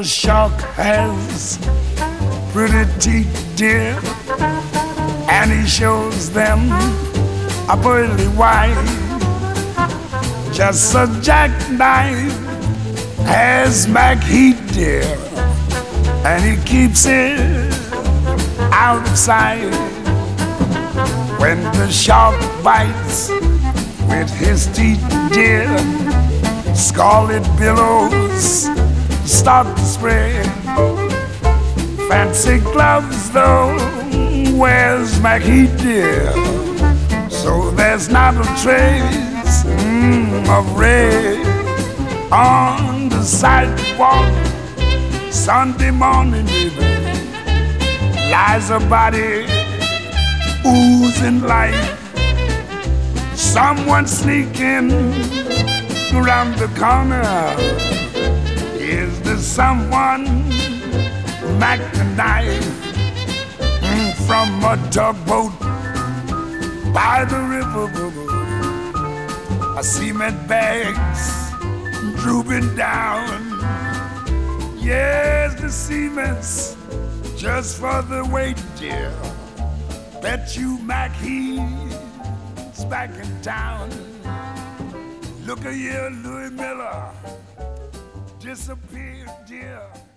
the shark has pretty teeth, dear, and he shows them a pearly white. Just a jackknife has McHeat, dear, and he keeps it out of sight. When the shark bites with his teeth, dear, scarlet billows start to spread. Fancy gloves, though, wears McHeat, dear, so there's not a trace of red on the sidewalk. Sunday morning, baby, lies a body oozing life. Someone sneaking around the corner. Is there someone Mac the knife from a tugboat by the river? Cement bags drooping down. Yes, the cement's just for the weight, dear. Bet you McHe's back in town. Look at here, Louis Miller disappeared, dear.